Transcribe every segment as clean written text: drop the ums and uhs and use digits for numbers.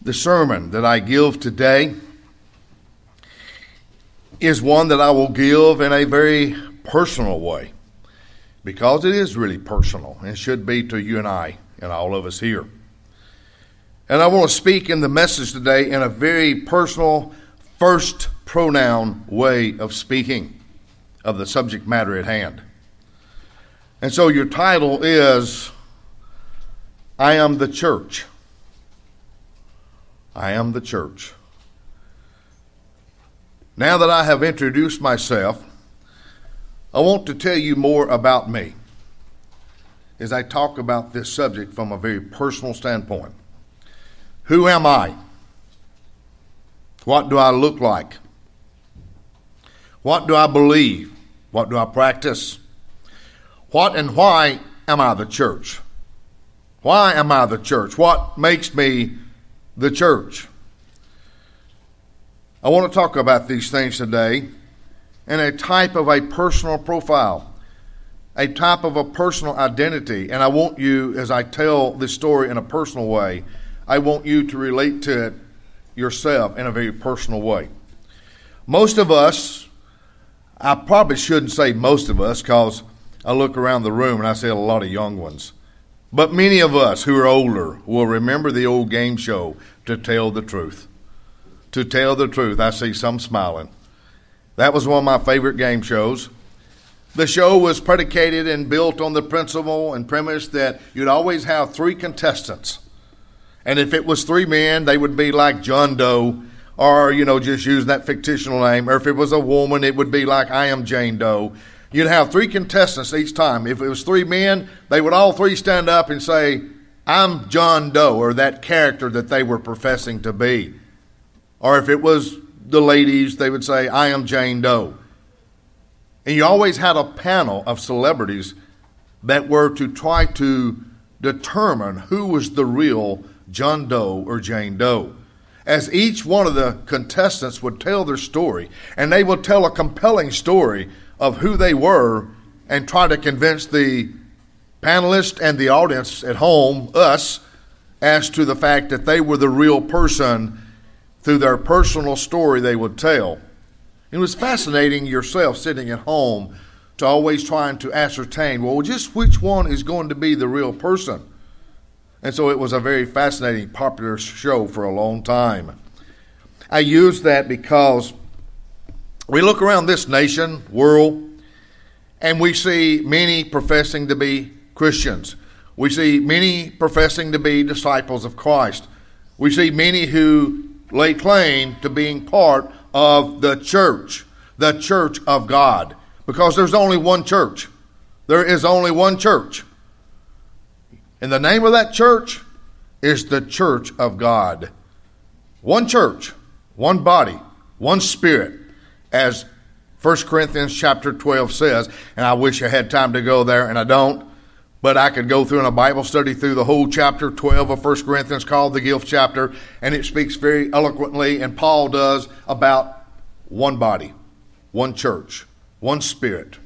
The sermon that I give today is one that I will give in a very personal way, because it is really personal and should be to you and I and all of us here. And I want to speak in the message today in a very personal first pronoun way of speaking of the subject matter at hand. And so your title is, I Am the Church. I am the church. Now that I have introduced myself, I want to tell you more about me as I talk about this subject from a very personal standpoint. Who am I? What do I look like? What do I believe? What do I practice? What and why am I the church? Why am I the church? What makes me the church? I want to talk about these things today in a type of a personal profile, a type of a personal identity. And I want you, as I tell this story in a personal way, I want you to relate to it yourself in a very personal way. Most of us, I probably shouldn't say most of us, because I look around the room and I see a lot of young ones. But many of us who are older will remember the old game show, To Tell the Truth. To Tell the Truth. I see some smiling. That was one of my favorite game shows. The show was predicated and built on the principle and premise that you'd always have three contestants. And if it was three men, they would be like John Doe, or, just use that fictional name. Or if it was a woman, it would be like I Am Jane Doe. You'd have three contestants each time. If it was three men, they would all three stand up and say, I'm John Doe, or that character that they were professing to be. Or if it was the ladies, they would say, I am Jane Doe. And you always had a panel of celebrities that were to try to determine who was the real John Doe or Jane Doe. As each one of the contestants would tell their story, and they would tell a compelling story of who they were and try to convince the panelists and the audience at home, us, as to the fact that they were the real person through their personal story they would tell. It was fascinating yourself sitting at home to always trying to ascertain, well, just which one is going to be the real person. And so it was a very fascinating, popular show for a long time. I use that because we look around this nation, world, and we see many professing to be Christians. We see many professing to be disciples of Christ. We see many who lay claim to being part of the church of God, because there's only one church. There is only one church. And the name of that church is the Church of God. One church, one body, one spirit, as 1 Corinthians chapter 12 says. And I wish I had time to go there, and I don't. But I could go through in a Bible study through the whole chapter 12 of 1 Corinthians, called the gift chapter, and it speaks very eloquently, and Paul does, about one body, one church, one spirit.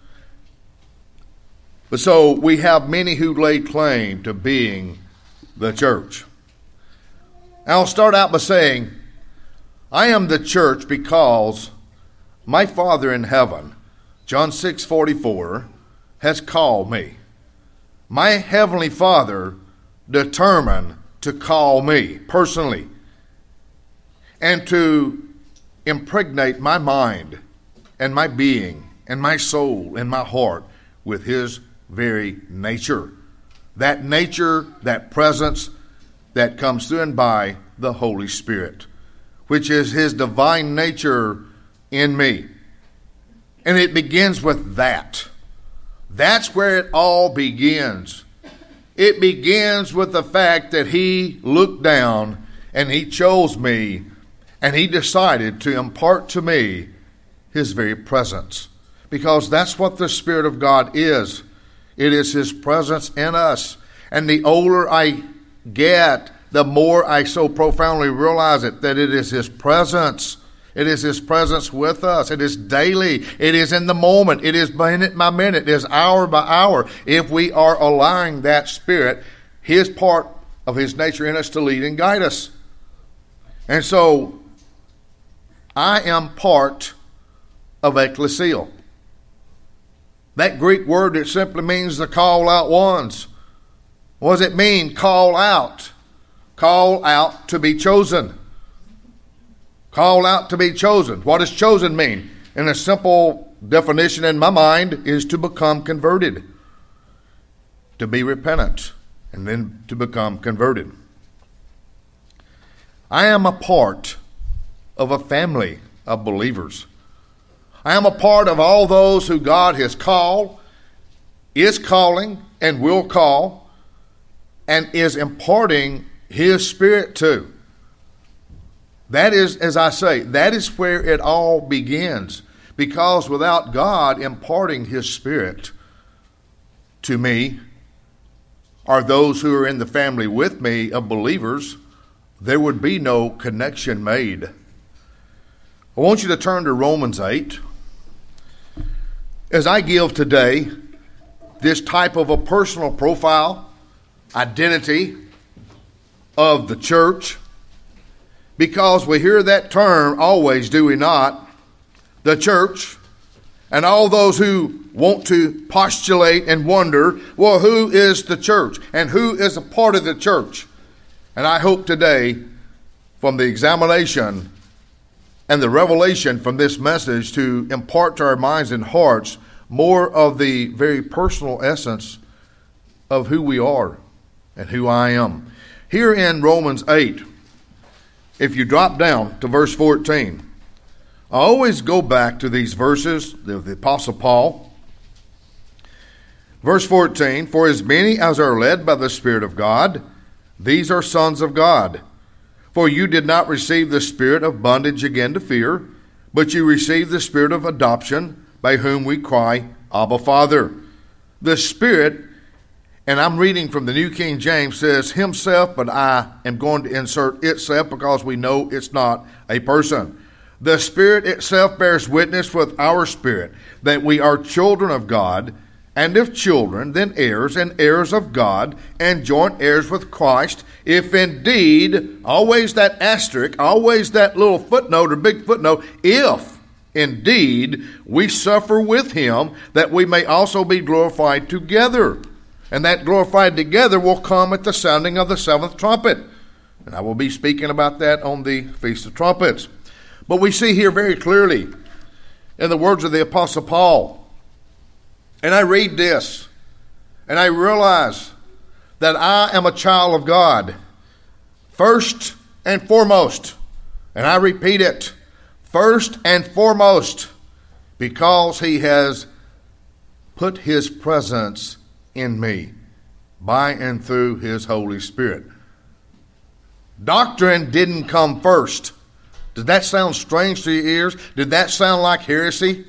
But so we have many who lay claim to being the church. I'll start out by saying, I am the church because my Father in heaven, John 6:44, has called me. My Heavenly Father determined to call me personally and to impregnate my mind and my being and my soul and my heart with His very nature. That nature, that presence that comes through and by the Holy Spirit, which is His divine nature in me. And it begins with that. That's where it all begins. It begins with the fact that He looked down and He chose me, and He decided to impart to me His very presence. Because that's what the Spirit of God is. It is His presence in us. And the older I get, the more I so profoundly realize it, that it is His presence. It is His presence with us. It is daily. It is in the moment. It is minute by minute. It is hour by hour. If we are allowing that Spirit, His part of His nature in us, to lead and guide us. And so I am part of ecclesial. That Greek word, it simply means the call out ones. What does it mean, call out? Call out to be chosen. Call out to be chosen. What does chosen mean? In a simple definition in my mind is to become converted. To be repentant and then to become converted. I am a part of a family of believers. I am a part of all those who God has called, is calling, and will call, and is imparting His Spirit to. That is, as I say, that is where it all begins. Because without God imparting His Spirit to me, or those who are in the family with me of believers, there would be no connection made. I want you to turn to Romans 8. As I give today this type of a personal profile, identity of the church, because we hear that term always, do we not? The church, and all those who want to postulate and wonder, well, who is the church and who is a part of the church? And I hope today, from the examination and the revelation from this message, to impart to our minds and hearts more of the very personal essence of who we are and who I am. Here in Romans 8, if you drop down to verse 14, I always go back to these verses of the Apostle Paul. Verse 14, for as many as are led by the Spirit of God, these are sons of God. For you did not receive the spirit of bondage again to fear, but you received the spirit of adoption, by whom we cry, Abba, Father. The Spirit, and I'm reading from the New King James, says himself, but I am going to insert itself because we know it's not a person. The Spirit itself bears witness with our spirit that we are children of God, and if children, then heirs, and heirs of God, and joint heirs with Christ, if indeed, always that asterisk, always that little footnote or big footnote, if indeed we suffer with Him, that we may also be glorified together. And that glorified together will come at the sounding of the seventh trumpet. And I will be speaking about that on the Feast of Trumpets. But we see here very clearly in the words of the Apostle Paul, and I read this, and I realize that I am a child of God, first and foremost. And I repeat it, first and foremost, because He has put His presence in me by and through His Holy Spirit. Doctrine didn't come first. Did that sound strange to your ears? Did that sound like heresy?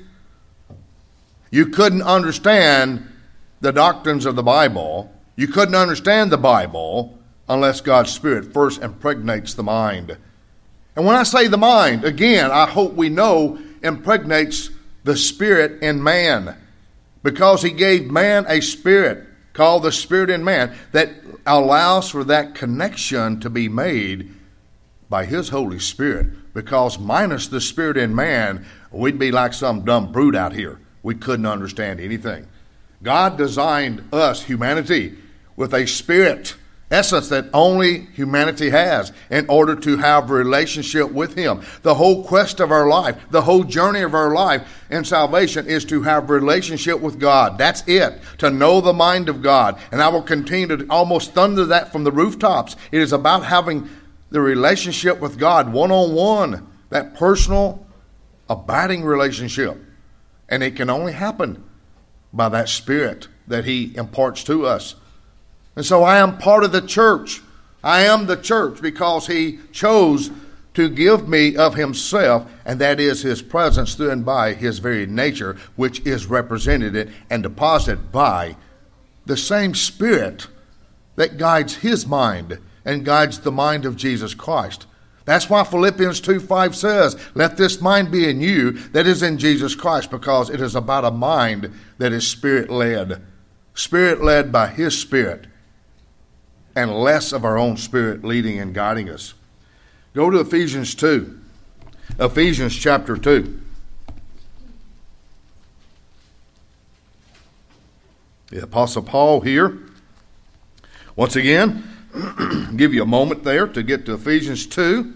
You couldn't understand the doctrines of the Bible. You couldn't understand the Bible unless God's Spirit first impregnates the mind. And when I say the mind, again, I hope we know impregnates the spirit in man, because He gave man a spirit called the Spirit in man that allows for that connection to be made by His Holy Spirit. Because minus the Spirit in man, we'd be like some dumb brute out here. We couldn't understand anything. God designed us, humanity, with a spirit essence that only humanity has in order to have a relationship with Him. The whole quest of our life, the whole journey of our life in salvation is to have a relationship with God. That's it, to know the mind of God. And I will continue to almost thunder that from the rooftops. It is about having the relationship with God one-on-one, that personal, abiding relationship. And it can only happen by that Spirit that He imparts to us. And so I am part of the church. I am the church because He chose to give me of Himself, and that is His presence through and by His very nature, which is represented and deposited by the same Spirit that guides His mind and guides the mind of Jesus Christ. That's why Philippians 2:5 says, let this mind be in you that is in Jesus Christ, because it is about a mind that is Spirit-led by His Spirit, and less of our own spirit leading and guiding us. Go to Ephesians 2. Ephesians chapter 2. The Apostle Paul here. Once again, give you a moment there to get to Ephesians 2.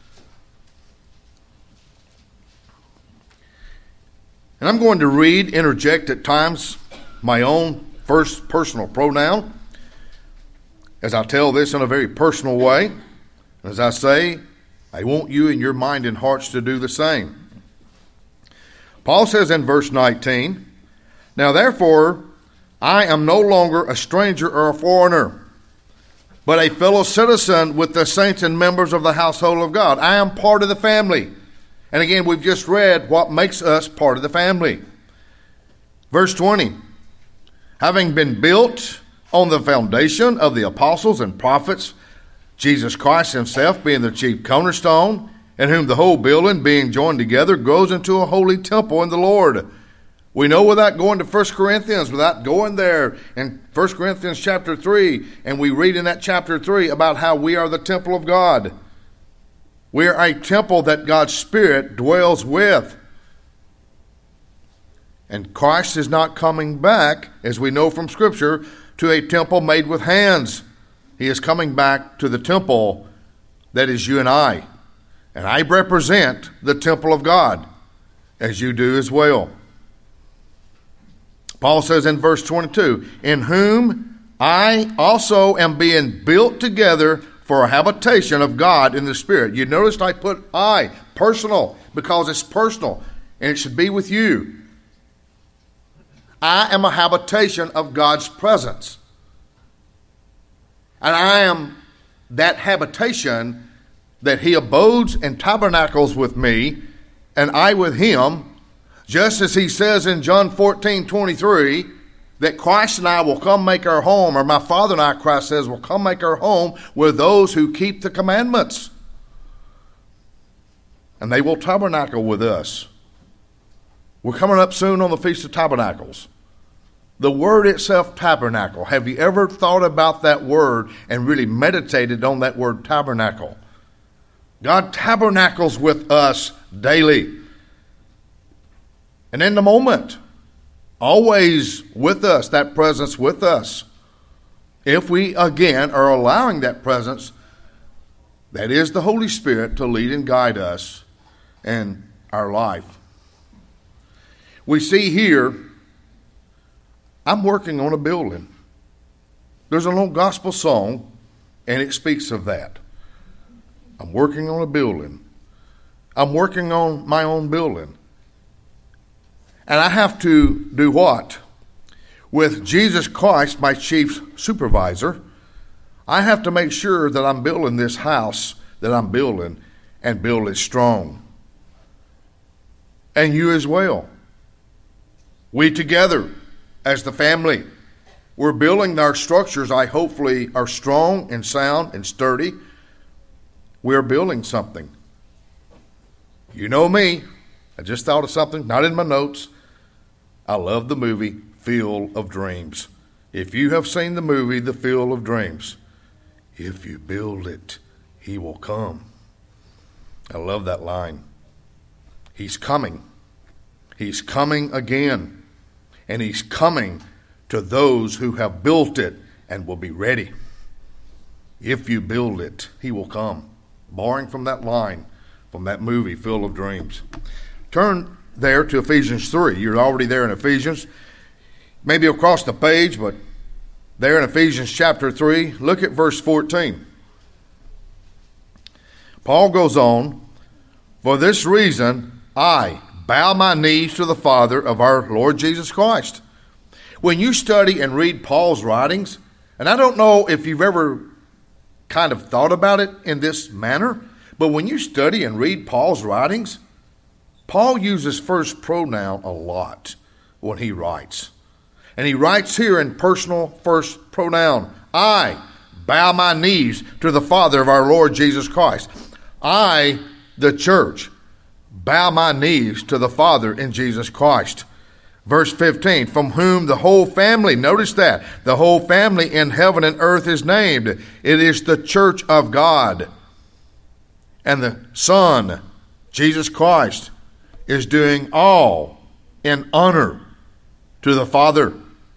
And I'm going to interject at times, my own first personal pronoun, as I tell this in a very personal way. As I say, I want you in your mind and hearts to do the same. Paul says in verse 19, "Now therefore, I am no longer a stranger or a foreigner, but a fellow citizen with the saints and members of the household of God." I am part of the family. And again, we've just read what makes us part of the family. Verse 20, "Having been built on the foundation of the apostles and prophets, Jesus Christ himself being the chief cornerstone, in whom the whole building being joined together grows into a holy temple in the Lord." We know without going to 1 Corinthians, without going there in 1 Corinthians chapter 3, and we read in that chapter 3 about how we are the temple of God. We are a temple that God's Spirit dwells with. And Christ is not coming back, as we know from Scripture, to a temple made with hands. He is coming back to the temple that is you and I. And I represent the temple of God, as you do as well. Paul says in verse 22, "In whom I also am being built together for a habitation of God in the Spirit." You noticed I put I, personal, because it's personal, and it should be with you. I am a habitation of God's presence. And I am that habitation that he abodes and tabernacles with me, and I with him, just as he says in John 14:23, that Christ and I will come make our home, or my Father and I, Christ says, will come make our home with those who keep the commandments. And they will tabernacle with us. We're coming up soon on the Feast of Tabernacles. The word itself, tabernacle. Have you ever thought about that word and really meditated on that word tabernacle? God tabernacles with us daily. And in the moment, always with us, that presence with us. If we, again, are allowing that presence, that is the Holy Spirit, to lead and guide us in our life. We see here, I'm working on a building. There's an old gospel song, and it speaks of that. I'm working on a building. I'm working on my own building. And I have to do what? With Jesus Christ, my chief supervisor, I have to make sure that I'm building this house that I'm building and build it strong. And you as well. We together, as the family, we're building our structures. I hopefully are strong and sound and sturdy. We're building something. You know me. I just thought of something, not in my notes. I love the movie Field of Dreams. If you have seen the movie The Field of Dreams, if you build it, he will come. I love that line. He's coming. He's coming again. And he's coming to those who have built it and will be ready. If you build it, he will come. Borrowing from that line, from that movie, Field of Dreams. Turn there to Ephesians 3. You're already there in Ephesians. Maybe across the page, but there in Ephesians chapter 3, look at verse 14. Paul goes on, "For this reason, I bow my knees to the Father of our Lord Jesus Christ." When you study and read Paul's writings, and I don't know if you've ever kind of thought about it in this manner, but when you study and read Paul's writings, Paul uses first pronoun a lot when he writes. And he writes here in personal first pronoun. I bow my knees to the Father of our Lord Jesus Christ. I, the church, bow my knees to the Father in Jesus Christ. Verse 15, from whom the whole family, notice that, the whole family in heaven and earth is named. It is the church of God. And the Son, Jesus Christ, is doing all in honor to the Father.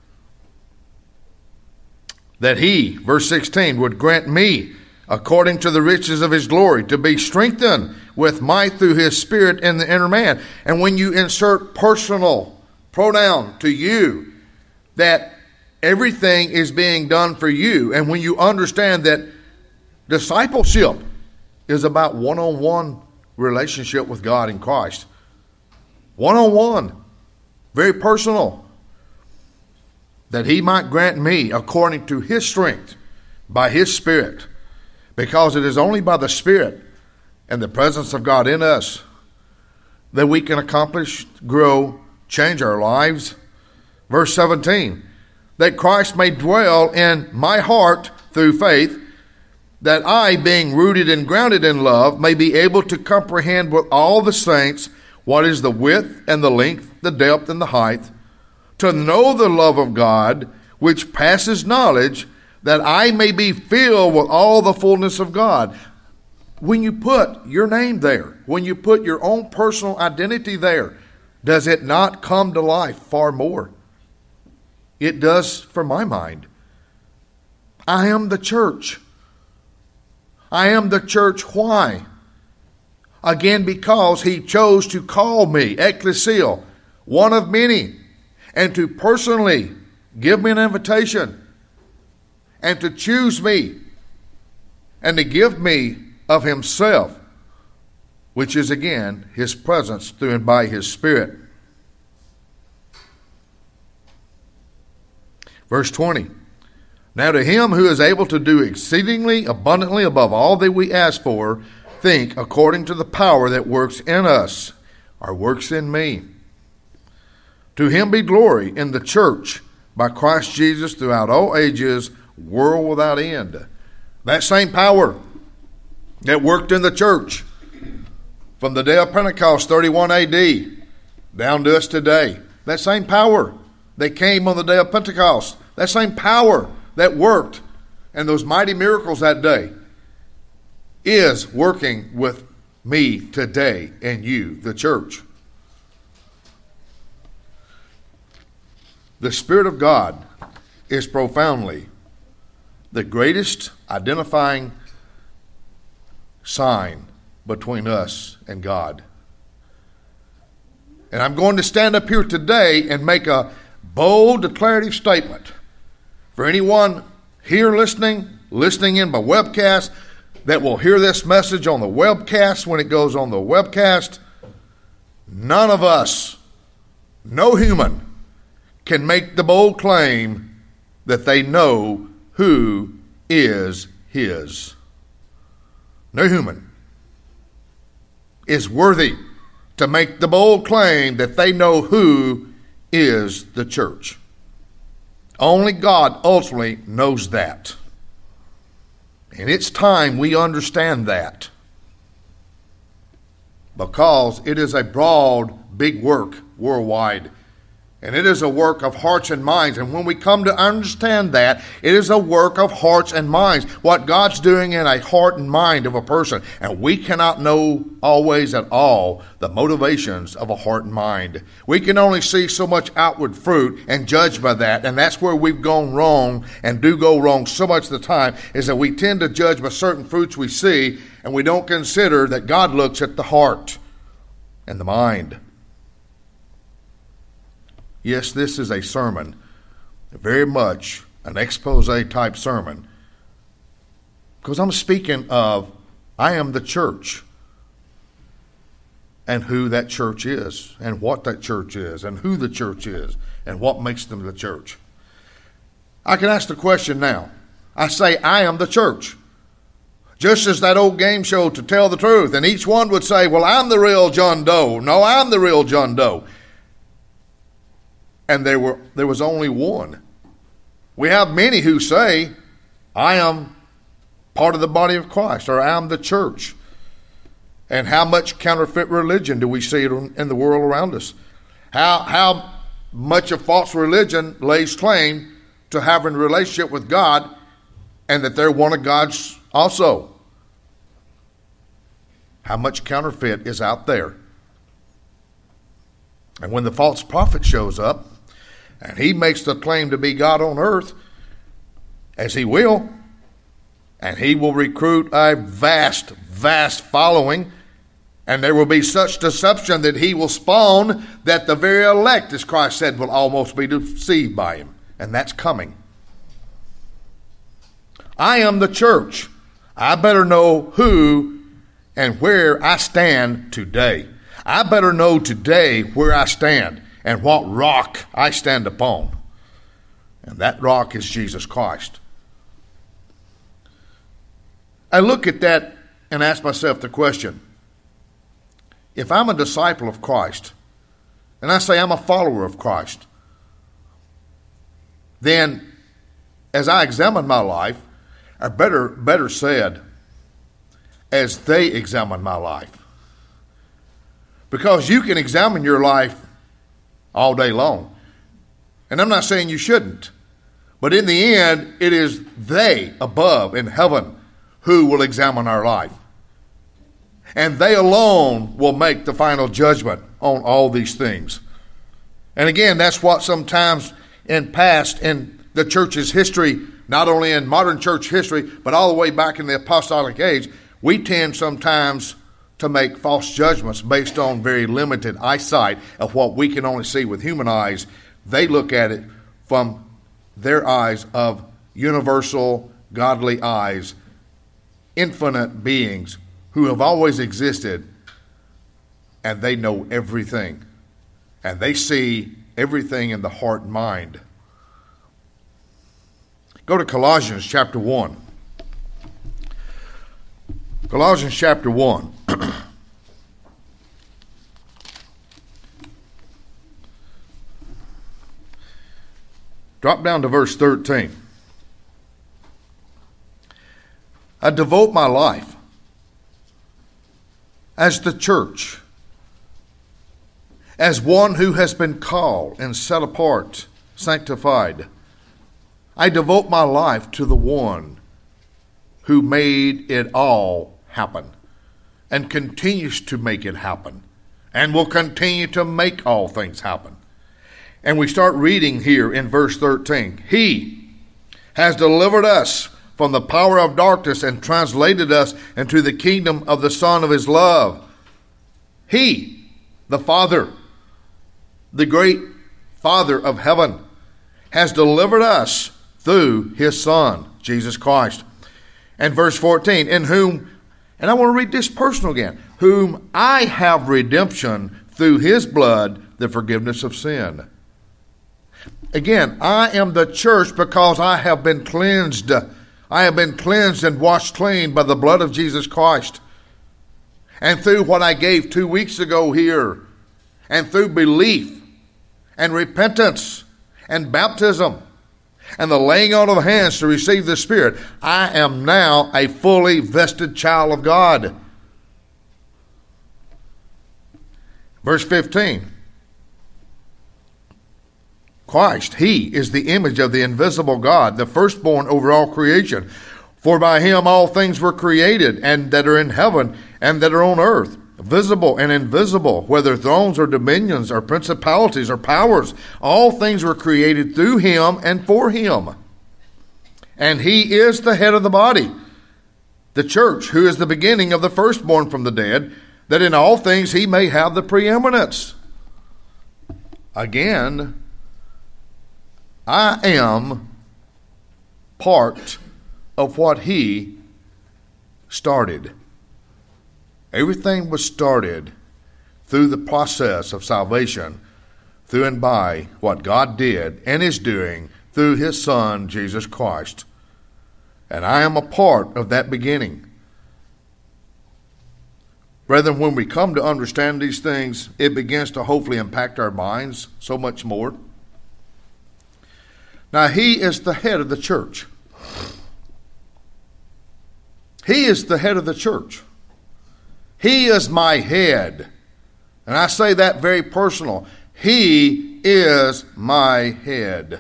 That he, verse 16, would grant me, according to the riches of his glory, to be strengthened with might through his Spirit in the inner man. And when you insert personal pronoun to you, that everything is being done for you, and when you understand that discipleship is about one-on-one relationship with God in Christ. One-on-one. Very personal. That he might grant me according to his strength by his Spirit. Because it is only by the Spirit and the presence of God in us that we can accomplish, grow, change our lives. Verse 17. That Christ may dwell in my heart through faith, that I, being rooted and grounded in love, may be able to comprehend with all the saints what is the width and the length, the depth and the height, to know the love of God, which passes knowledge, that I may be filled with all the fullness of God. When you put your name there, when you put your own personal identity there, does it not come to life far more? It does for my mind. I am the church. I am the church. Why? Again, because he chose to call me, ecclesia, one of many, and to personally give me an invitation, and to choose me, and to give me of himself, which is again his presence through and by his Spirit. Verse 20. Now to him who is able to do exceedingly abundantly above all that we ask for, think according to the power that works in us, or works in me. To him be glory in the church by Christ Jesus throughout all ages, world without end. That same power that worked in the church from the day of Pentecost, 31 AD, down to us today. That same power that came on the day of Pentecost. That same power that worked and those mighty miracles that day is working with me today and you, the church. The Spirit of God is profoundly the greatest identifying sign between us and God. And I'm going to stand up here today and make a bold declarative statement. For anyone here listening in by webcast, that will hear this message on the webcast when it goes on the webcast, none of us, no human, can make the bold claim that they know who is his. No human is worthy to make the bold claim that they know who is the church. Only God ultimately knows that. And it's time we understand that. Because it is a broad, big work worldwide. And it is a work of hearts and minds. And when we come to understand that, it is a work of hearts and minds. What God's doing in a heart and mind of a person. And we cannot know always at all the motivations of a heart and mind. We can only see so much outward fruit and judge by that. And that's where we've gone wrong and do go wrong so much of the time, is that we tend to judge by certain fruits we see, and we don't consider that God looks at the heart and the mind. Yes, this is a sermon, very much an expose type sermon, because I'm speaking of I am the church and who that church is and what that church is and who the church is and what makes them the church. I can ask the question now. I say I am the church. Just as that old game show To Tell the Truth, and each one would say, well, I'm the real John Doe. No, I'm the real John Doe. And there was only one. We have many who say, I am part of the body of Christ, or I am the church. And how much counterfeit religion do we see in the world around us? How much of false religion lays claim to having a relationship with God, and that they're one of God's also. how much counterfeit is out there. And when the false prophet shows up, and he makes the claim to be God on earth, as he will, and he will recruit a vast, vast following, and there will be such deception that he will spawn that the very elect, as Christ said, will almost be deceived by him. And that's coming. I am the church. I better know who and where I stand today. I better know today where I stand and what rock I stand upon. And that rock is Jesus Christ. I look at that and ask myself the question, if I'm a disciple of Christ, and I say I'm a follower of Christ, then as I examine my life, or better said, as they examine my life. Because you can examine your life all day long. And I'm not saying you shouldn't. But in the end, it is they above in heaven who will examine our life. And they alone will make the final judgment on all these things. And again, that's what sometimes in the church's history, not only in modern church history, but all the way back in the apostolic age, we tend sometimes to make false judgments based on very limited eyesight of what we can only see with human eyes. They look at it from their eyes of universal, godly eyes, infinite beings who have always existed, and they know everything. And they see everything in the heart and mind. Go to Colossians chapter 1. Colossians chapter 1. Drop down to verse 13. I devote my life as the church, as one who has been called and set apart, sanctified. I devote my life to the one who made it all happen and continues to make it happen and will continue to make all things happen. And we start reading here in verse 13. He has delivered us from the power of darkness and translated us into the kingdom of the Son of his love. He, the Father, the great Father of heaven, has delivered us through his Son, Jesus Christ. And verse 14, in whom, and I want to read this personal again, whom I have redemption through his blood, the forgiveness of sin. Again, I am the church because I have been cleansed. I have been cleansed and washed clean by the blood of Jesus Christ. And through what I gave 2 weeks ago here, and through belief and repentance and baptism and the laying on of hands to receive the Spirit, I am now a fully vested child of God. Verse 15. Christ, he is the image of the invisible God, the firstborn over all creation. For by him all things were created, and that are in heaven and that are on earth, visible and invisible, whether thrones or dominions or principalities or powers. All things were created through him and for him. And he is the head of the body, the church, who is the beginning of the firstborn from the dead, that in all things he may have the preeminence. Again, I am part of what he started. Everything was started through the process of salvation, through and by what God did and is doing through his Son, Jesus Christ. And I am a part of that beginning. Brethren, when we come to understand these things, it begins to hopefully impact our minds so much more. Now, he is the head of the church. He is the head of the church. He is my head. And I say that very personal. He is my head.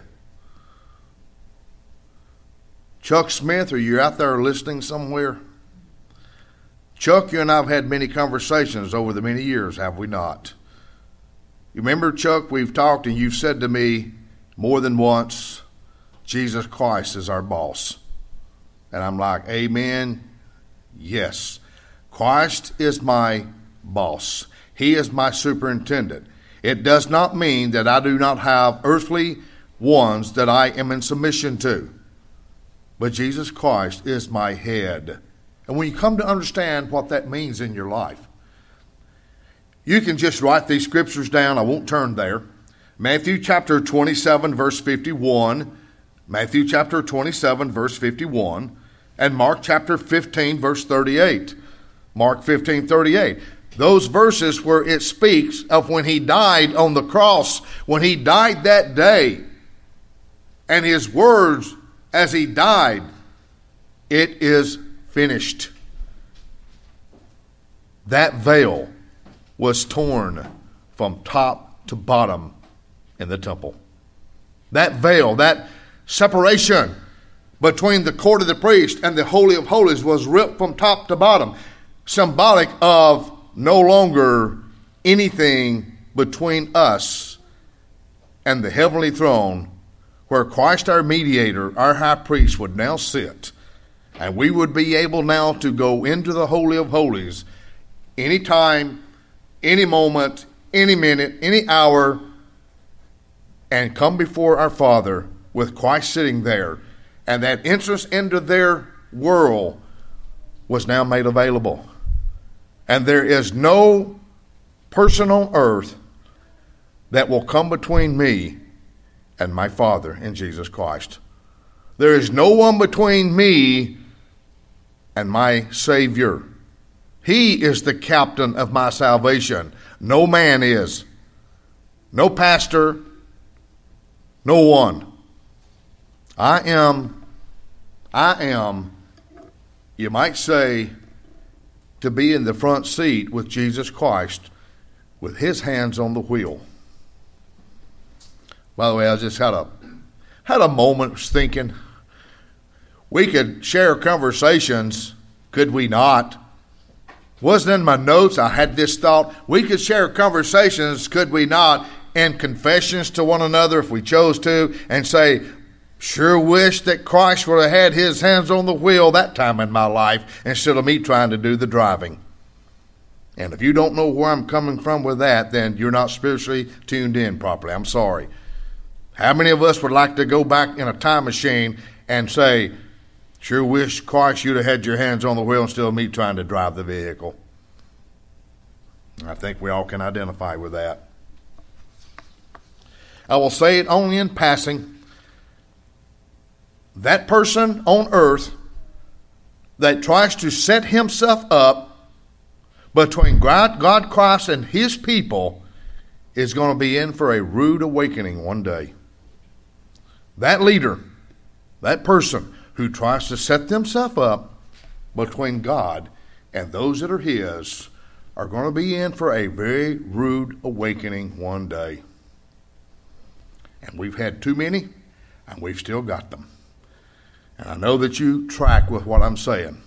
Chuck Smith, are you out there listening somewhere? Chuck, you and I have had many conversations over the many years, have we not? You remember, Chuck, we've talked and you've said to me more than once, Jesus Christ is our boss. And I'm like, amen, yes. Christ is my boss. He is my superintendent. It does not mean that I do not have earthly ones that I am in submission to. But Jesus Christ is my head. And when you come to understand what that means in your life, you can just write these scriptures down. I won't turn there. Matthew chapter 27, verse 51. Matthew chapter 27, verse 51. And Mark chapter 15, verse 38. Mark 15, 38. Those verses where it speaks of when he died on the cross, when he died that day, and his words as he died, it is finished. That veil was torn from top to bottom in the temple. That veil, that separation between the court of the priest and the Holy of Holies was ripped from top to bottom, symbolic of no longer anything between us and the heavenly throne where Christ our mediator, our high priest, would now sit. And we would be able now to go into the Holy of Holies anytime, any moment, any minute, any hour, and come before our Father with Christ sitting there. And that entrance into their world was now made available. And there is no person on earth that will come between me and my Father in Jesus Christ. There is no one between me and my Savior. He is the captain of my salvation. No man is. No pastor. No one. I am, you might say, to be in the front seat with Jesus Christ with his hands on the wheel. By the way, I just had a moment of thinking. We could share conversations, could we not? Wasn't in my notes. I had this thought. We could share conversations, could we not, and confessions to one another if we chose to, and say, sure wish that Christ would have had his hands on the wheel that time in my life instead of me trying to do the driving. And if you don't know where I'm coming from with that, then you're not spiritually tuned in properly. I'm sorry. How many of us would like to go back in a time machine and say, sure wish Christ you'd have had your hands on the wheel instead of me trying to drive the vehicle? I think we all can identify with that. I will say it only in passing. That person on earth that tries to set himself up between God Christ and his people is going to be in for a rude awakening one day. That leader, that person who tries to set themselves up between God and those that are his are going to be in for a very rude awakening one day. And we've had too many, and we've still got them. And I know that you track with what I'm saying.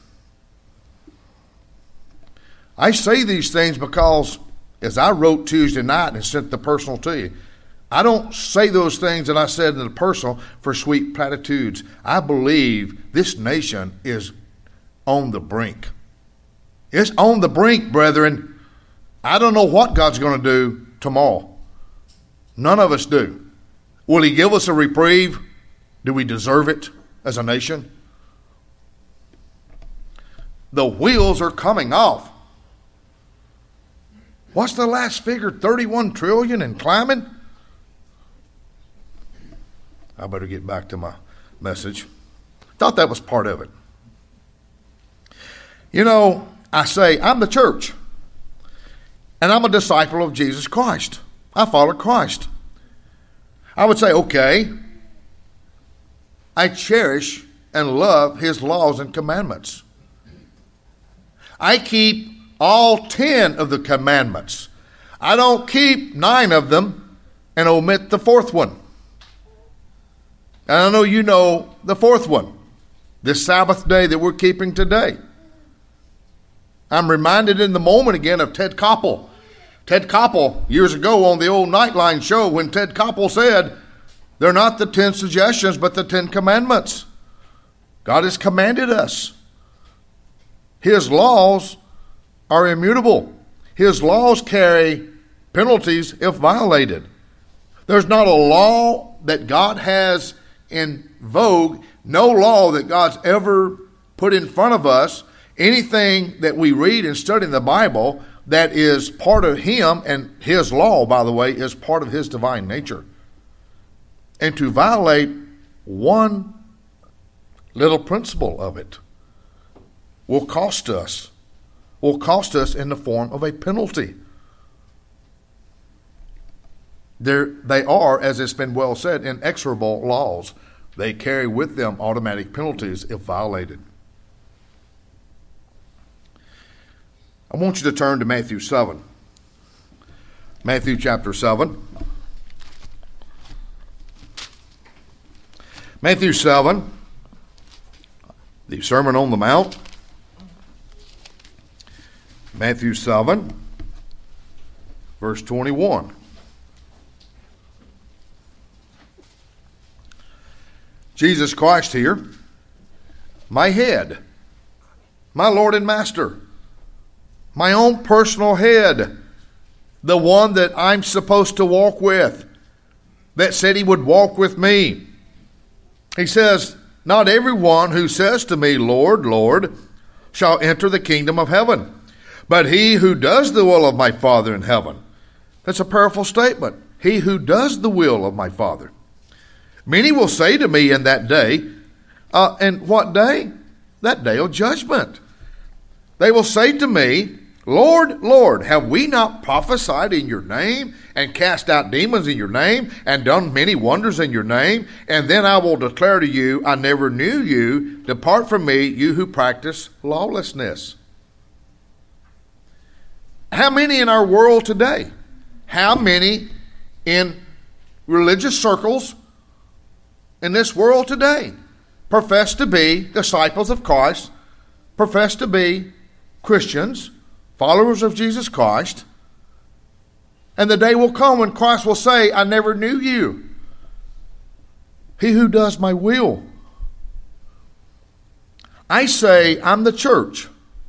I say these things because, as I wrote Tuesday night and sent the personal to you, I don't say those things that I said in the personal for sweet platitudes. I believe this nation is on the brink. It's on the brink, brethren. I don't know what God's going to do tomorrow. None of us do. Will he give us a reprieve? Do we deserve it as a nation? The wheels are coming off. What's the last figure? 31 trillion and climbing? I better get back to my message. Thought that was part of it. You know, I say, I'm the church. And I'm a disciple of Jesus Christ. I follow Christ. I would say, okay, I cherish and love his laws and commandments. I keep all 10 of the commandments. I don't keep 9 of them and omit the 4th one. And I know you know the 4th one, this Sabbath day that we're keeping today. I'm reminded in the moment again of Ted Koppel. Ted Koppel, years ago on the old Nightline show, when Ted Koppel said, they're not the 10 suggestions, but the 10 commandments. God has commanded us. His laws are immutable. His laws carry penalties if violated. There's not a law that God has in vogue, no law that God's ever put in front of us, anything that we read and study in the Bible that is part of Him, and His law, by the way, is part of His divine nature. And to violate one little principle of it will cost us in the form of a penalty. They are, as it's been well said, inexorable laws. They carry with them automatic penalties if violated. I want you to turn to Matthew 7. Matthew chapter 7. Matthew 7, the Sermon on the Mount. Matthew 7, verse 21. Jesus Christ here, my head, my Lord and Master, my own personal head, the one that I'm supposed to walk with, that said He would walk with me. He says, not everyone who says to me, Lord, Lord, shall enter the kingdom of heaven, but he who does the will of my Father in heaven. That's a powerful statement. He who does the will of my Father. Many will say to me in that day, and what day? That day of judgment. They will say to me, Lord, Lord, have we not prophesied in your name, and cast out demons in your name, and done many wonders in your name? And then I will declare to you, I never knew you. Depart from me, you who practice lawlessness. How many in our world today? How many in religious circles in this world today profess to be disciples of Christ, profess to be Christians, followers of Jesus Christ, and the day will come when Christ will say, I never knew you. He who does my will. I say, I'm the church.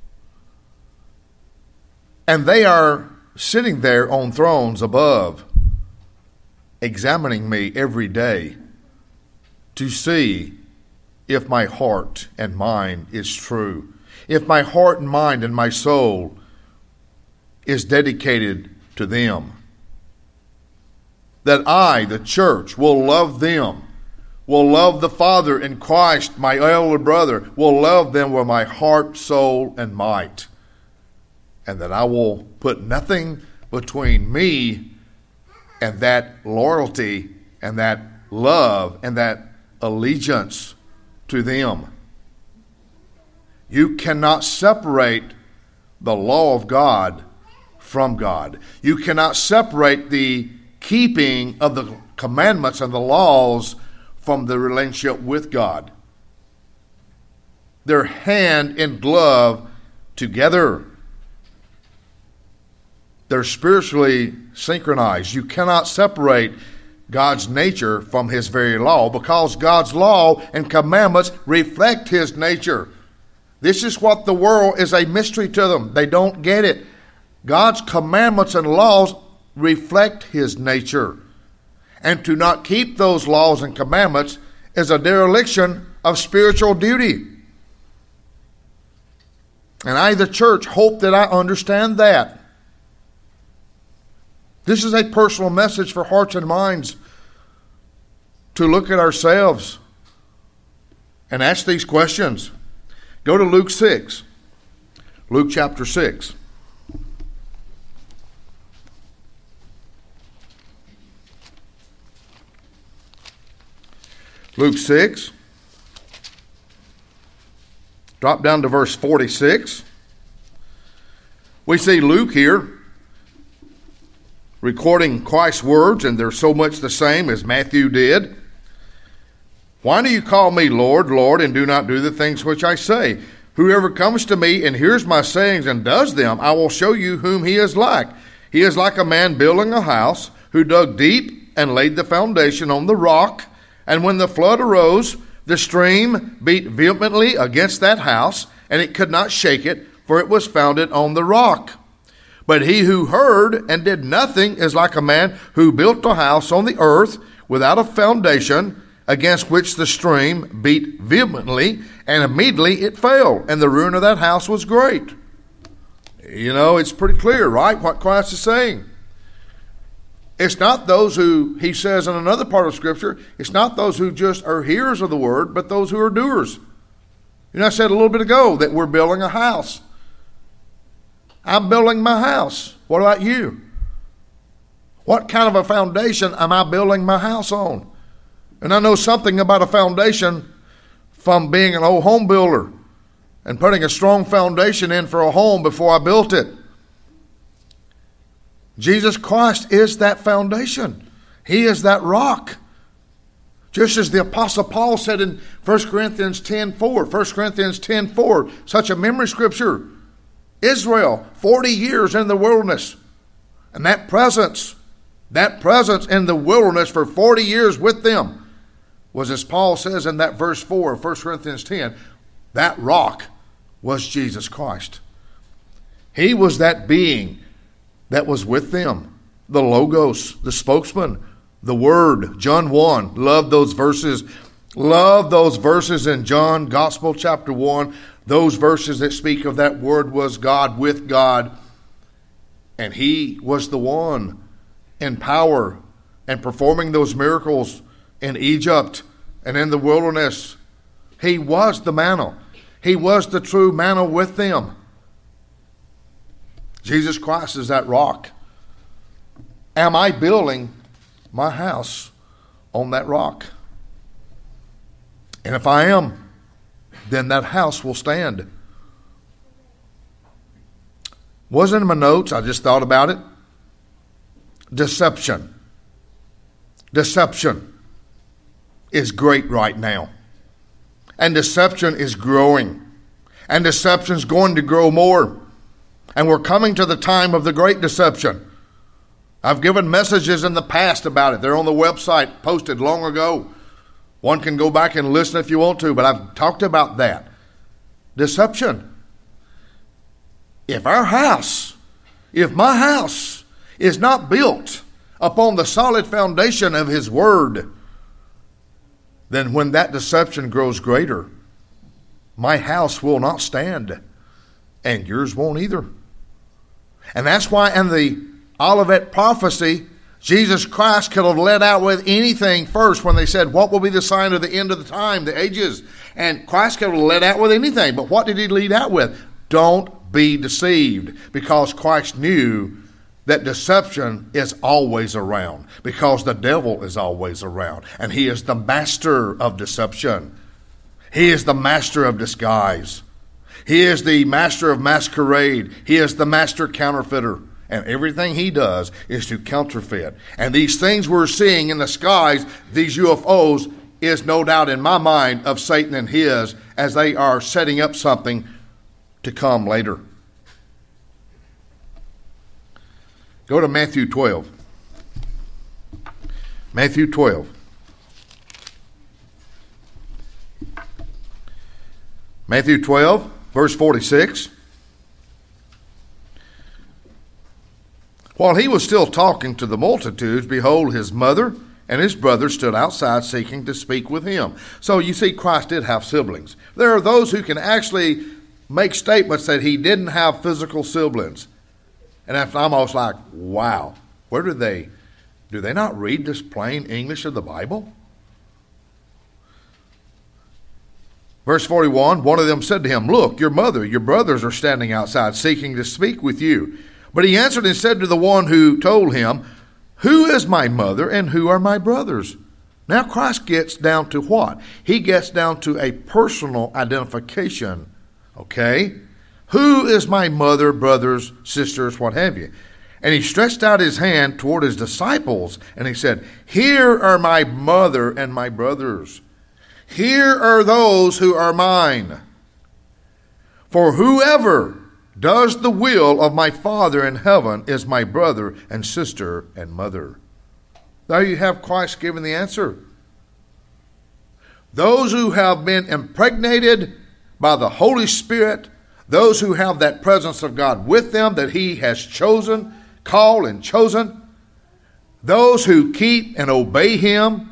And they are sitting there on thrones above, examining me every day to see if my heart and mind is true, if my heart and mind and my soul is dedicated to them. That I, the church, will love them, will love the Father in Christ, my elder brother, will love them with my heart, soul, and might. And that I will put nothing between me and that loyalty and that love and that allegiance to them. You cannot separate the law of God from God. You cannot separate the keeping of the commandments and the laws from the relationship with God. They're hand in glove together. They're spiritually synchronized. You cannot separate God's nature from His very law, because God's law and commandments reflect His nature. This is what the world is a mystery to them. They don't get it. God's commandments and laws reflect His nature. And to not keep those laws and commandments is a dereliction of spiritual duty. And I, the church, hope that I understand that. This is a personal message for hearts and minds to look at ourselves and ask these questions. Go to Luke 6. Luke chapter 6. Luke 6. Drop down to verse 46. We see Luke here recording Christ's words, and they're so much the same as Matthew did. Why do you call me Lord, Lord, and do not do the things which I say? Whoever comes to me and hears my sayings and does them, I will show you whom he is like. He is like a man building a house, who dug deep and laid the foundation on the rock. And when the flood arose, the stream beat vehemently against that house, and it could not shake it, for it was founded on the rock. But he who heard and did nothing is like a man who built a house on the earth without a foundation, against which the stream beat vehemently, and immediately it fell, and the ruin of that house was great. You know, it's pretty clear, right, what Christ is saying. It's not those who, he says in another part of Scripture, it's not those who just are hearers of the word, but those who are doers. You know, I said a little bit ago that we're building a house. I'm building my house. What about you? What kind of a foundation am I building my house on? And I know something about a foundation from being an old home builder and putting a strong foundation in for a home before I built it. Jesus Christ is that foundation. He is that rock. Just as the Apostle Paul said in 1 Corinthians 10:4, 1 Corinthians 10:4, such a memory scripture. Israel, 40 years in the wilderness. And that presence in the wilderness for 40 years with them was, as Paul says in that verse 4 of 1 Corinthians 10, that rock was Jesus Christ. He was that being that was with them, the Logos, the spokesman, the Word. John 1, love those verses. Love those verses in John Gospel chapter 1, those verses that speak of that Word was God with God. And He was the one in power and performing those miracles in Egypt and in the wilderness. He was the manna. He was the true manna with them. Jesus Christ is that rock. Am I building my house on that rock? And if I am, then that house will stand. Wasn't in my notes, I just thought about it. Deception. Deception is great right now. And deception is growing. And deception is going to grow more. And we're coming to the time of the great deception. I've given messages in the past about it. They're on the website, posted long ago. One can go back and listen if you want to, but I've talked about that. Deception. If my house is not built upon the solid foundation of His Word, then when that deception grows greater, my house will not stand, and yours won't either. And that's why in the Olivet prophecy, Jesus Christ could have led out with anything first when they said, what will be the sign of the end of the time, the ages? And Christ could have led out with anything, but what did He lead out with? Don't be deceived, because Christ knew that deception is always around, because the devil is always around, and he is the master of deception. He is the master of disguise. He is the master of masquerade. He is the master counterfeiter, and everything he does is to counterfeit. And these things we're seeing in the skies, these UFOs, is no doubt in my mind of Satan and his, as they are setting up something to come later. Go to Matthew 12. Matthew 12. Matthew 12, verse 46. While he was still talking to the multitudes, behold, his mother and his brother stood outside seeking to speak with him. So you see, Christ did have siblings. There are those who can actually make statements that he didn't have physical siblings. And I'm almost like, wow, where do they not read this plain English of the Bible? Verse 41, one of them said to him, look, your mother, your brothers are standing outside seeking to speak with you. But he answered and said to the one who told him, who is my mother and who are my brothers? Now Christ gets down to what? He gets down to a personal identification. Okay? Who is my mother, brothers, sisters, what have you? And he stretched out his hand toward his disciples, and he said, here are my mother and my brothers. Here are those who are mine. For whoever does the will of my Father in heaven is my brother and sister and mother. There you have Christ giving the answer. Those who have been impregnated by the Holy Spirit, those who have that presence of God with them that He has chosen, called and chosen, those who keep and obey Him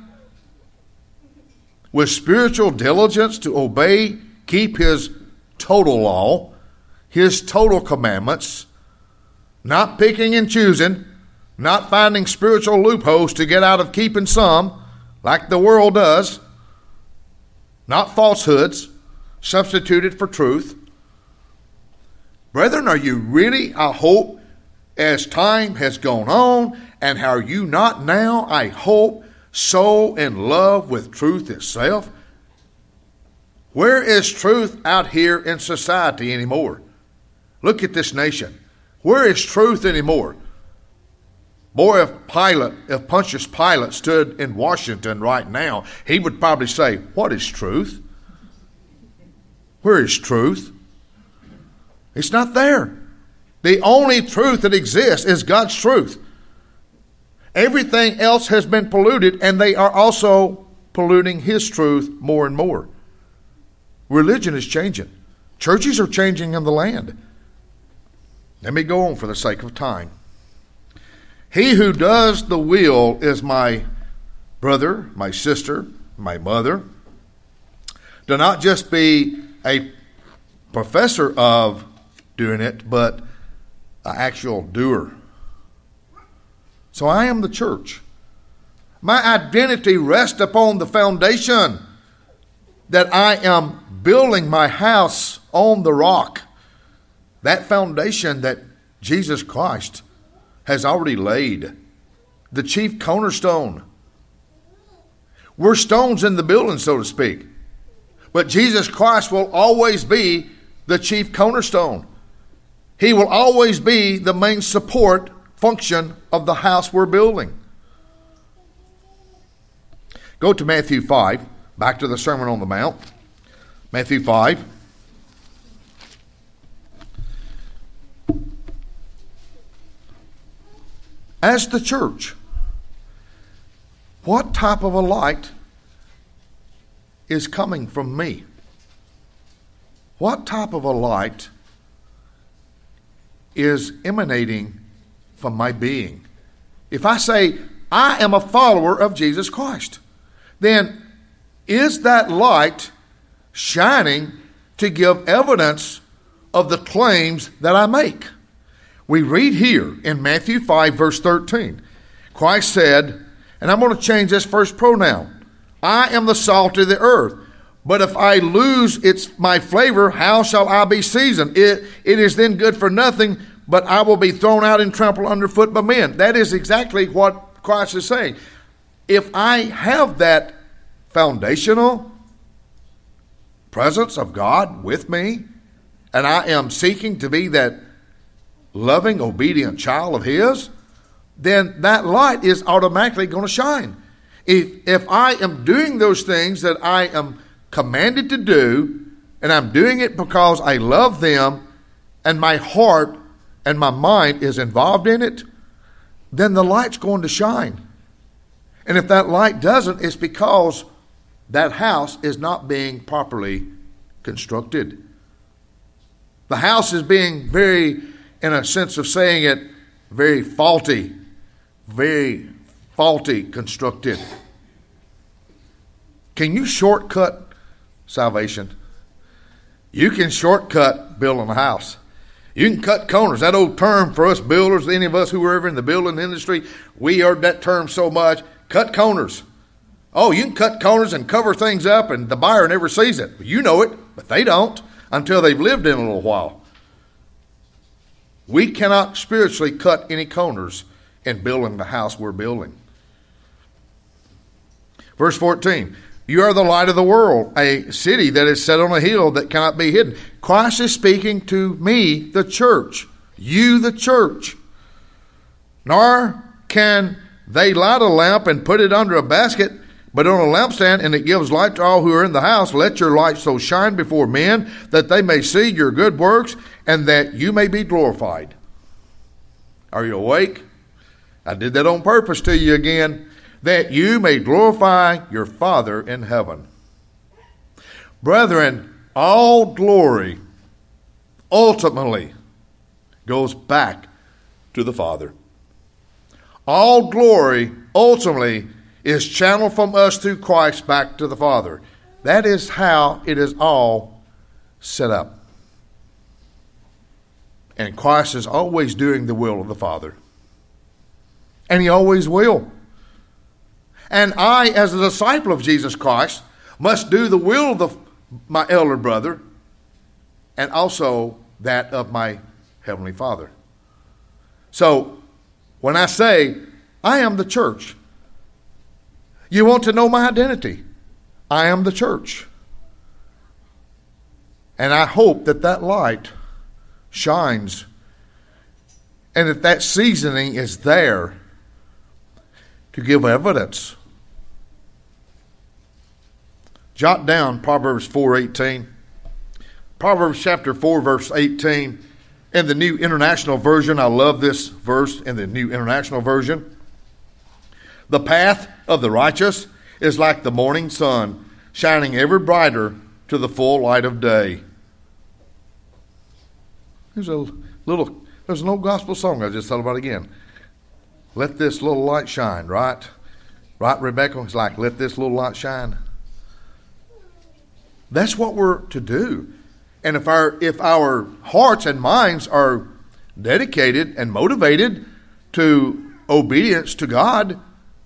with spiritual diligence to obey, keep His total law, His total commandments, not picking and choosing, not finding spiritual loopholes to get out of keeping some, like the world does, not falsehoods substituted for truth. Brethren, are you really, I hope, as time has gone on, and are you not now, I hope, so in love with truth itself? Where is truth out here in society anymore? Look at this nation. Where is truth anymore? Boy, if Pontius Pilate stood in Washington right now, he would probably say, what is truth? Where is truth? It's not there. The only truth that exists is God's truth. Everything else has been polluted, and they are also polluting His truth more and more. Religion is changing. Churches are changing in the land. Let me go on for the sake of time. He who does the will is my brother, my sister, my mother. Do not just be a professor of doing it, but an actual doer. So I am the church. My identity rests upon the foundation that I am building my house on the rock. That foundation that Jesus Christ has already laid. The chief cornerstone. We're stones in the building, so to speak. But Jesus Christ will always be the chief cornerstone. He will always be the main support function of the house we're building. Go to Matthew 5, back to the Sermon on the Mount. Matthew 5. As the church, what type of a light is coming from me? What type of a light is emanating from my being? If I say, I am a follower of Jesus Christ, then is that light shining to give evidence of the claims that I make? We read here in Matthew 5, verse 13. Christ said, and I'm going to change this first pronoun, I am the salt of the earth. But if I lose my flavor, how shall I be seasoned? It is then good for nothing, but I will be thrown out and trampled underfoot by men. That is exactly what Christ is saying. If I have that foundational presence of God with me, and I am seeking to be that loving, obedient child of His, then that light is automatically going to shine. If I am doing those things that I am commanded to do, and I'm doing it because I love them, and my heart and my mind is involved in it, then the light's going to shine. And if that light doesn't, it's because that house is not being properly constructed. The house is being very, in a sense of saying it, very faulty constructed. Can you shortcut salvation? You can shortcut building a house. You can cut corners. That old term for us builders, any of us who were ever in the building industry, we heard that term so much. Cut corners. Oh, you can cut corners and cover things up and the buyer never sees it. You know it, but they don't until they've lived in it a little while. We cannot spiritually cut any corners in building the house we're building. Verse 14, you are the light of the world, a city that is set on a hill that cannot be hidden. Christ is speaking to me, the church, you, the church. Nor can they light a lamp and put it under a basket, but on a lampstand, and it gives light to all who are in the house. Let your light so shine before men that they may see your good works and that you may be glorified. Are you awake? I did that on purpose to you again. That you may glorify your Father in heaven. Brethren, all glory ultimately goes back to the Father. All glory ultimately is channeled from us through Christ back to the Father. That is how it is all set up. And Christ is always doing the will of the Father. And He always will. And I, as a disciple of Jesus Christ, must do the will of my elder brother and also that of my Heavenly Father. So, when I say, I am the church, you want to know my identity. I am the church. And I hope that that light shines and that that seasoning is there to give evidence. Jot down Proverbs 4:18. Proverbs chapter 4, verse 18. In the New International Version, I love this verse in the New International Version. The path of the righteous is like the morning sun, shining ever brighter to the full light of day. There's an old gospel song I just thought about again. Let this little light shine, right? Right, Rebecca? It's like, let this little light shine. That's what we're to do. And if our hearts and minds are dedicated and motivated to obedience to God,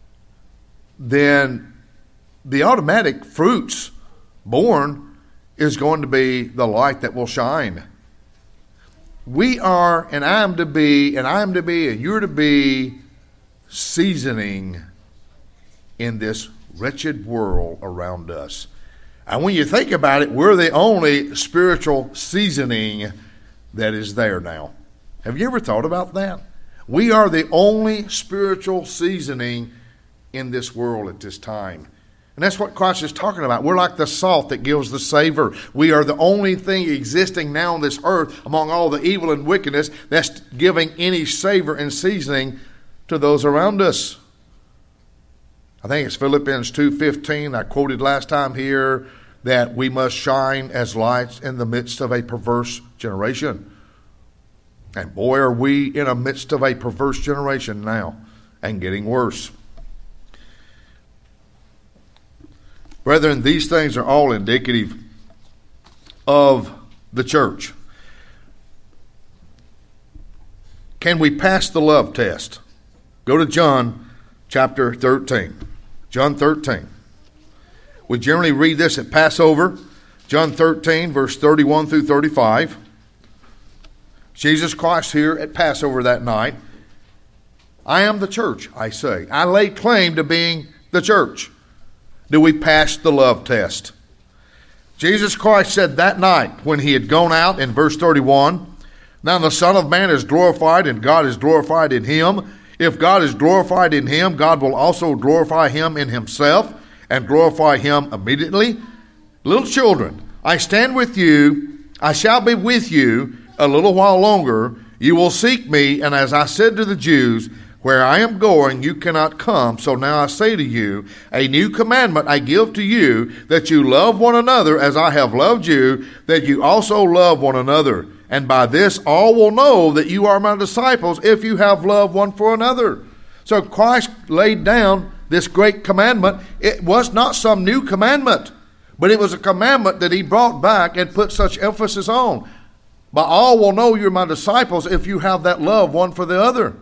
then the automatic fruits born is going to be the light that will shine. We are, and I am to be, and you're to be seasoning in this wretched world around us. And when you think about it, we're the only spiritual seasoning that is there now. Have you ever thought about that? We are the only spiritual seasoning in this world at this time. And that's what Christ is talking about. We're like the salt that gives the savor. We are the only thing existing now on this earth among all the evil and wickedness that's giving any savor and seasoning to those around us. I think it's Philippians 2:15. I quoted last time here that we must shine as lights in the midst of a perverse generation. And boy, are we in the midst of a perverse generation now, and getting worse. Brethren, these things are all indicative of the church. Can we pass the love test? Go to John chapter 13. John 13. We generally read this at Passover. John 13, verse 31 through 35. Jesus Christ here at Passover that night. I am the church, I say. I lay claim to being the church. Do we pass the love test? Jesus Christ said that night when he had gone out in verse 31, now the Son of Man is glorified and God is glorified in him. If God is glorified in him, God will also glorify him in himself and glorify him immediately. Little children, I stand with you. I shall be with you a little while longer. You will seek me, and as I said to the Jews, where I am going, you cannot come. So now I say to you, a new commandment I give to you, that you love one another as I have loved you, that you also love one another. And by this all will know that you are my disciples, if you have love one for another. So Christ laid down this great commandment. It was not some new commandment, but it was a commandment that he brought back and put such emphasis on. By all will know you're my disciples if you have that love one for the other.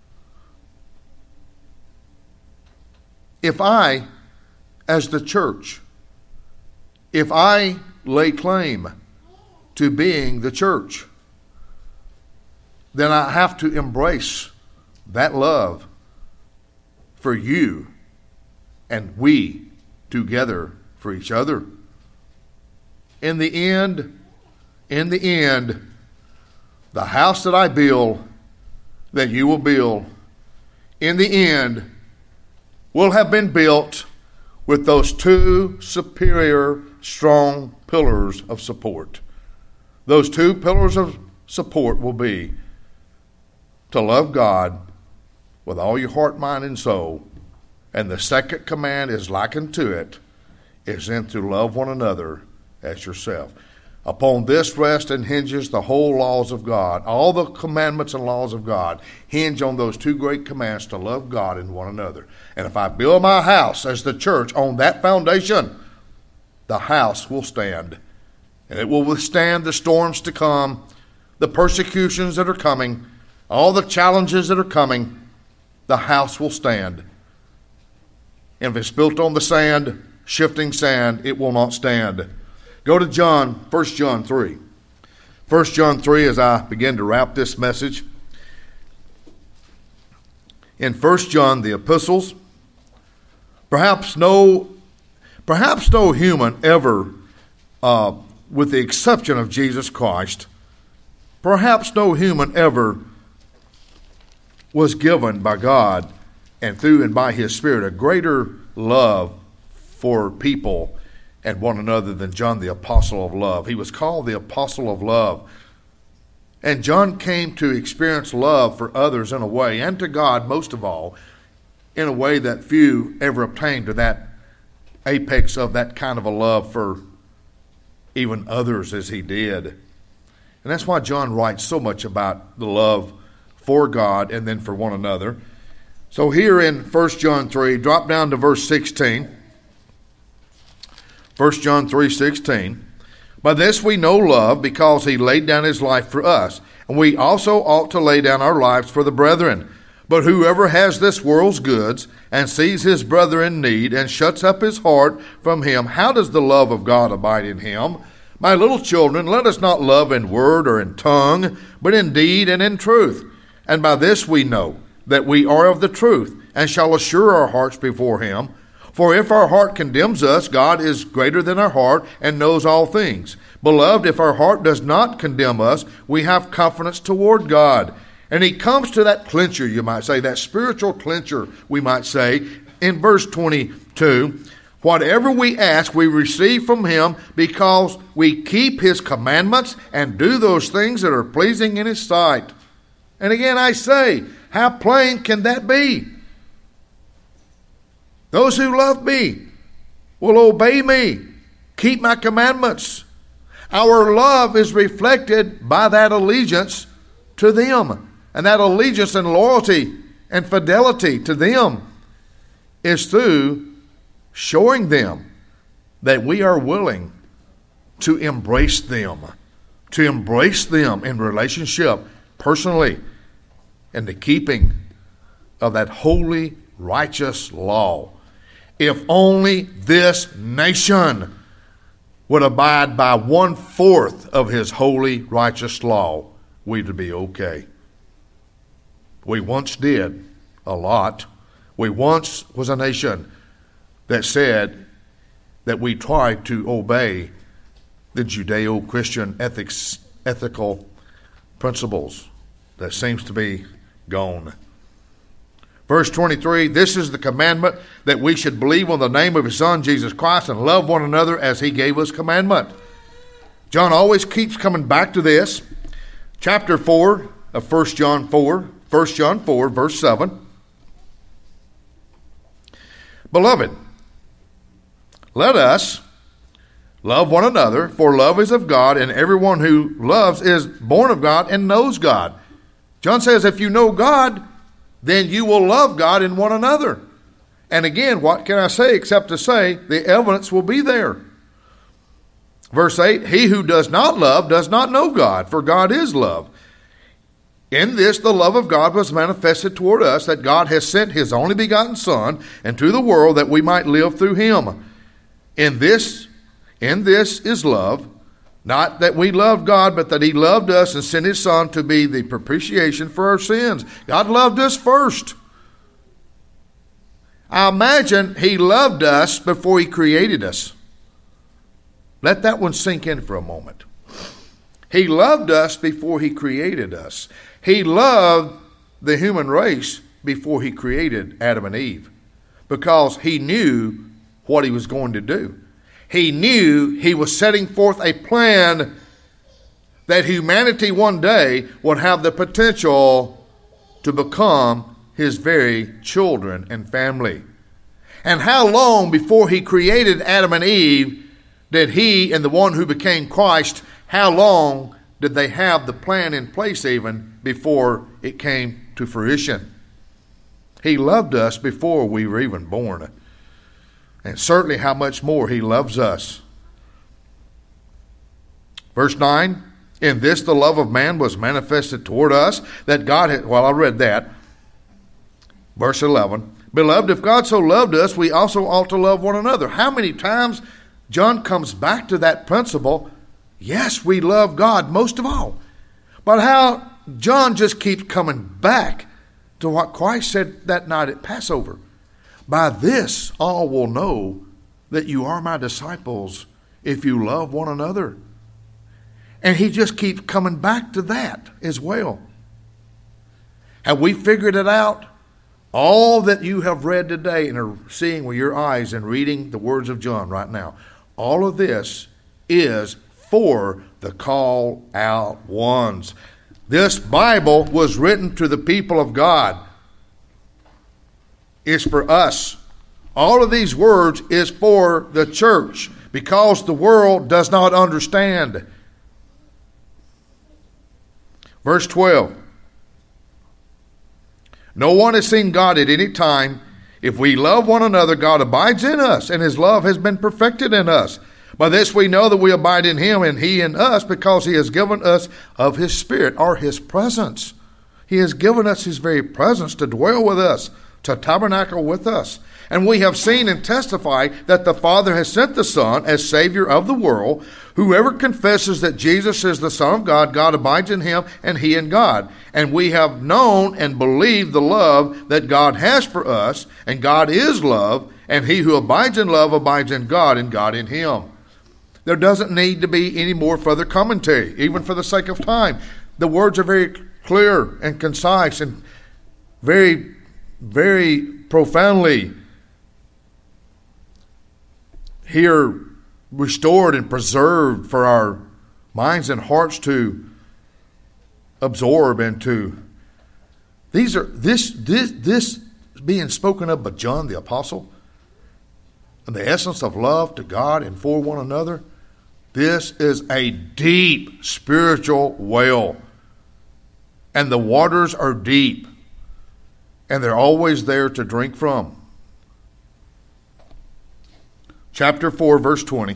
If I, as the church, if I lay claim to being the church, then I have to embrace that love for you and we together for each other. In the end, the house that I build, that you will build, in the end, will have been built with those two superior, strong pillars of support. Those two pillars of support will be to love God with all your heart, mind, and soul. And the second command is likened to it, is then to love one another as yourself. Upon this rest and hinges the whole laws of God. All the commandments and laws of God hinge on those two great commands to love God and one another. And if I build my house as the church on that foundation, the house will stand. And it will withstand the storms to come, the persecutions that are coming, all the challenges that are coming. The house will stand. And if it's built on the sand, shifting sand, it will not stand. Go to 1 John 3. 1 John 3, as I begin to wrap this message. In 1 John, the epistles, perhaps no human ever, with the exception of Jesus Christ, perhaps no human ever was given by God and through and by His Spirit a greater love for people and one another than John the Apostle of Love. He was called the Apostle of Love. And John came to experience love for others in a way, and to God most of all, in a way that few ever obtained to that apex of that kind of a love for even others as he did. And that's why John writes so much about the love for God and then for one another. So here in 1 John 3, drop down to verse 16. 1 John 3:16. By this we know love, because he laid down his life for us, and we also ought to lay down our lives for the brethren. But whoever has this world's goods and sees his brother in need and shuts up his heart from him, how does the love of God abide in him? My little children, let us not love in word or in tongue, but in deed and in truth. And by this we know that we are of the truth, and shall assure our hearts before him. For if our heart condemns us, God is greater than our heart and knows all things. Beloved, if our heart does not condemn us, we have confidence toward God. And he comes to that clincher, you might say, that spiritual clincher, we might say, in verse 22. Whatever we ask, we receive from him, because we keep his commandments and do those things that are pleasing in his sight. And again I say, how plain can that be? Those who love me will obey me, keep my commandments. Our love is reflected by that allegiance to them. And that allegiance and loyalty and fidelity to them is through showing them that we are willing to embrace them in relationship, personally, in the keeping of that holy, righteous law. If only this nation would abide by 1/4 of his holy, righteous law, we'd be okay. We once did a lot. We once was a nation that said that we tried to obey the Judeo-Christian ethical principles. That seems to be gone. Verse 23, this is the commandment, that we should believe on the name of his Son, Jesus Christ, and love one another as he gave us commandment. John always keeps coming back to this. Chapter 4 of 1 John 4, verse 7. Beloved, let us love one another, for love is of God, and everyone who loves is born of God and knows God. John says, if you know God, then you will love God in one another. And again, what can I say except to say the evidence will be there. Verse 8, he who does not love does not know God, for God is love. In this the love of God was manifested toward us, that God has sent his only begotten Son into the world that we might live through him. In this is love, not that we loved God, but that he loved us and sent his Son to be the propitiation for our sins. God loved us first. I imagine he loved us before he created us. Let that one sink in for a moment. He loved us before he created us. He loved the human race before he created Adam and Eve, because he knew what he was going to do. He knew he was setting forth a plan that humanity one day would have the potential to become his very children and family. And how long before he created Adam and Eve did he and the one who became Christ, how long did they have the plan in place even before it came to fruition? He loved us before we were even born. And certainly how much more he loves us. Verse 9, in this the love of man was manifested toward us, that God had, well, I read that. Verse 11, beloved, if God so loved us, we also ought to love one another. How many times John comes back to that principle? Yes, we love God most of all. But how John just keeps coming back to what Christ said that night at Passover. By this all will know that you are my disciples if you love one another. And he just keeps coming back to that as well. Have we figured it out? All that you have read today and are seeing with your eyes and reading the words of John right now, all of this is for the call out ones. This Bible was written to the people of God. It's for us. All of these words is for the church because the world does not understand. Verse 12. No one has seen God at any time. If we love one another, God abides in us, and his love has been perfected in us. By this we know that we abide in him and he in us, because he has given us of his Spirit, or his presence. He has given us his very presence to dwell with us, to tabernacle with us. And we have seen and testify that the Father has sent the Son as Savior of the world. Whoever confesses that Jesus is the Son of God, God abides in him and he in God. And we have known and believed the love that God has for us, and God is love, and he who abides in love abides in God, and God in him. There doesn't need to be any more further commentary, even for the sake of time. The words are very clear and concise and very, very profoundly here restored and preserved for our minds and hearts to absorb and to. This being spoken of by John the Apostle, and the essence of love to God and for one another. This is a deep spiritual well. And the waters are deep. And they're always there to drink from. Chapter 4, verse 20.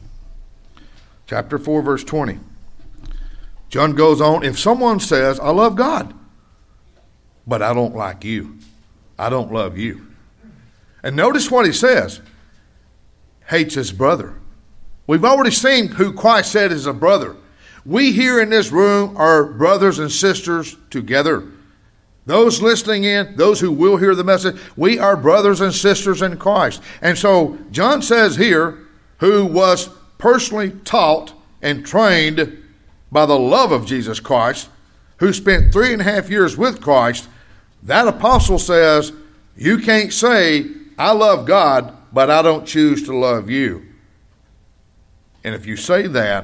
Chapter 4, verse 20. John goes on, if someone says, I love God, but I don't like you, I don't love you. And notice what he says. Hates his brother. We've already seen who Christ said is a brother. We here in this room are brothers and sisters together. Those listening in, those who will hear the message, we are brothers and sisters in Christ. And so John says here, who was personally taught and trained by the love of Jesus Christ, who spent 3.5 years with Christ, that apostle says, you can't say, I love God, but I don't choose to love you. And if you say that,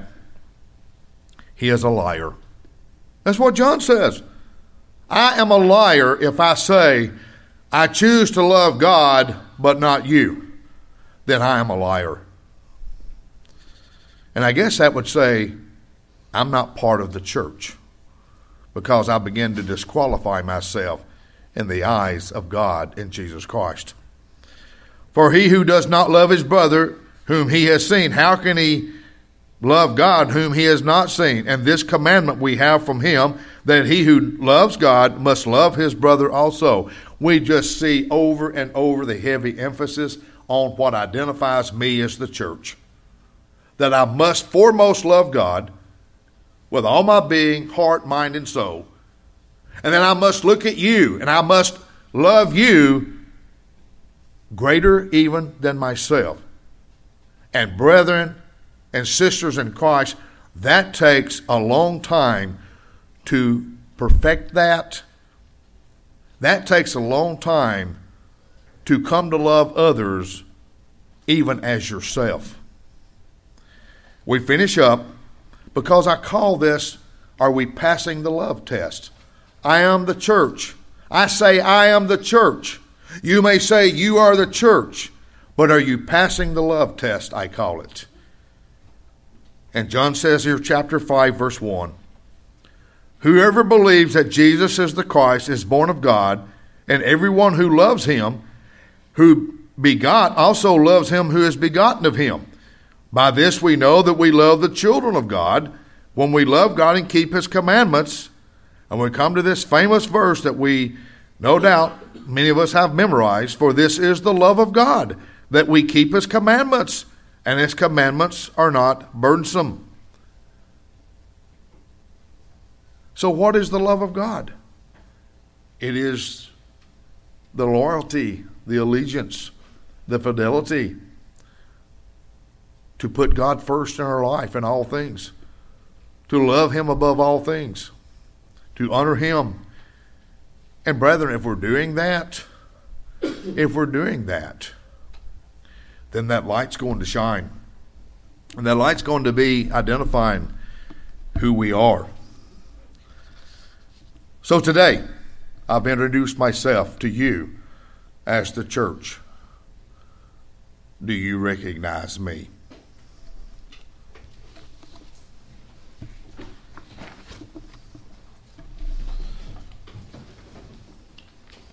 he is a liar. That's what John says. I am a liar if I say, I choose to love God, but not you. Then I am a liar. And I guess that would say, I'm not part of the church, because I begin to disqualify myself in the eyes of God in Jesus Christ. For he who does not love his brother whom he has seen, how can he love God whom he has not seen? And this commandment we have from him, that he who loves God must love his brother also. We just see over and over the heavy emphasis on what identifies me as the church. That I must foremost love God with all my being, heart, mind, and soul. And then I must look at you, and I must love you greater even than myself. And brethren and sisters in Christ, that takes a long time to perfect that. That takes a long time to come to love others even as yourself. We finish up because I call this, are we passing the love test? I am the church. I say I am the church. You may say you are the church, but are you passing the love test, I call it. And John says here, chapter 5, verse 1, whoever believes that Jesus is the Christ is born of God, and everyone who loves him, who begot, also loves him who is begotten of him. By this we know that we love the children of God, when we love God and keep his commandments. And we come to this famous verse that we, no doubt, many of us have memorized, for this is the love of God, that we keep his commandments, and his commandments are not burdensome. So what is the love of God? It is the loyalty, the allegiance, the fidelity to put God first in our life in all things, to love him above all things, to honor him. And brethren, if we're doing that, then that light's going to shine. And that light's going to be identifying who we are. So today, I've introduced myself to you as the church. Do you recognize me?